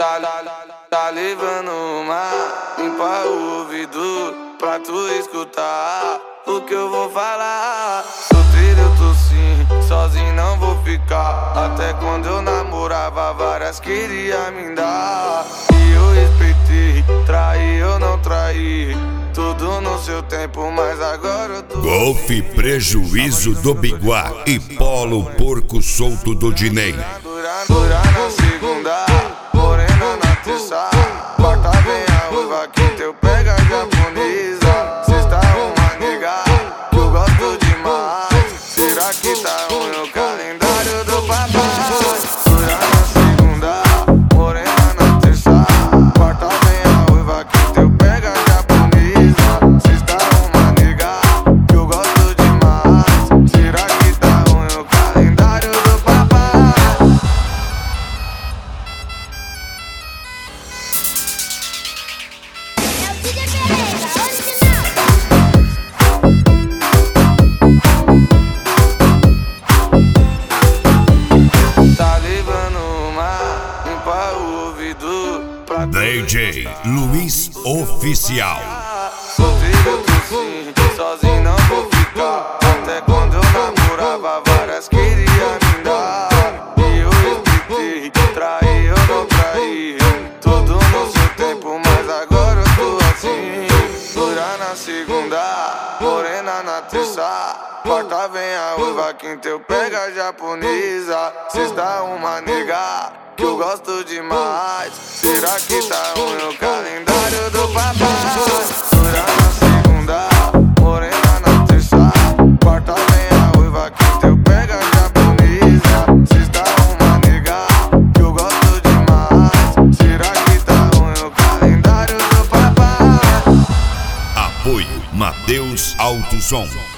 Tá levando uma, limpa o ouvido pra tu escutar o que eu vou falar. Solteiro eu tô sim, sozinho não vou ficar. Até quando eu namorava, várias queria me dar. E eu respeitei, traí eu não traí. Tudo no seu tempo, mas agora eu tô... Golfe Prejuízo do Biguá e Polo Porco Solto do Dinei. Dura na segunda, morena na terça, quarta vem a uva que teu pega japonesa. Sexta uma nega que eu gosto demais. Será que tá ruim o calendário do papai? Dura na segunda, morena na terça, quarta vem a uva que teu pega japonesa. Sexta uma nega que eu gosto demais. Será que tá ruim o calendário do papai? Tá levando uma, limpa o ouvido pra DJ Luiz Oficial. Solteiro eu tô sim, sozinho não vou ficar. Até quando eu namorava, várias queria me dar. E eu respeitei, traí eu não traí. Tudo no seu tempo, mas agora eu tô assim. Dura na segunda, morena na terça, quarta vem a uva que teu pega japonesa. Sexta uma nega que eu gosto demais. Será que tá ruim o calendário do papai? Dura na segunda, morena na terça, quarta vem a uva que teu pega japonesa. Sexta uma nega que eu gosto demais. Será que tá ruim o calendário do papai? Apoio Mateus Alto Som.